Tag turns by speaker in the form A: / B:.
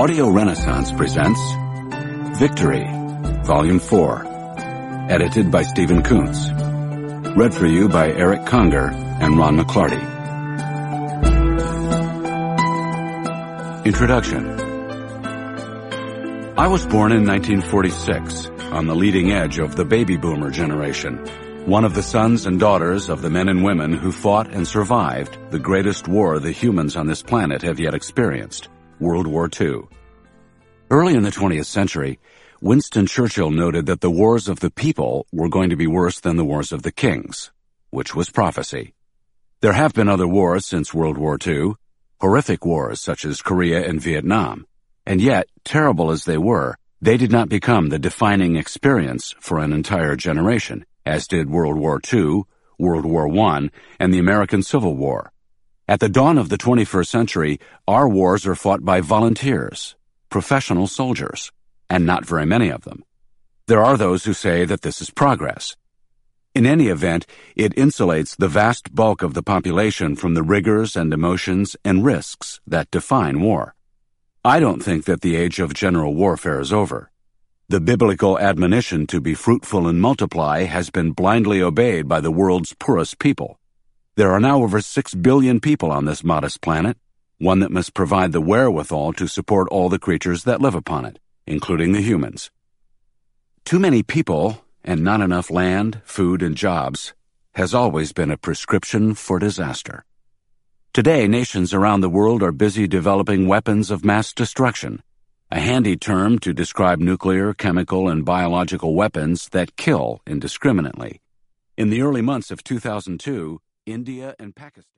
A: Audio Renaissance presents Victory, Volume 4, edited by Stephen Kuntz. Read for you by Eric Conger and Ron McClarty. Introduction. I was born in 1946, on the leading edge of the baby boomer generation, one of the sons and daughters of the men and women who fought and survived the greatest war the humans on this planet have yet experienced, World War II. Early in the 20th century, Winston Churchill noted that the wars of the people were going to be worse than the wars of the kings, which was prophecy. There have been other wars since World War II, horrific wars such as Korea and Vietnam, and yet, terrible as they were, they did not become the defining experience for an entire generation, as did World War II, World War I, and the American Civil War. At the dawn of the 21st century, our wars are fought by volunteers, professional soldiers, and not very many of them. There are those who say that this is progress. In any event, it insulates the vast bulk of the population from the rigors and emotions and risks that define war. I don't think that the age of general warfare is over. The biblical admonition to be fruitful and multiply has been blindly obeyed by the world's poorest people. There are now over 6 billion people on this modest planet, one that must provide the wherewithal to support all the creatures that live upon it, including the humans. Too many people and not enough land, food, and jobs has always been a prescription for disaster. Today, nations around the world are busy developing weapons of mass destruction, a handy term to describe nuclear, chemical, and biological weapons that kill indiscriminately. In the early months of 2002, India and Pakistan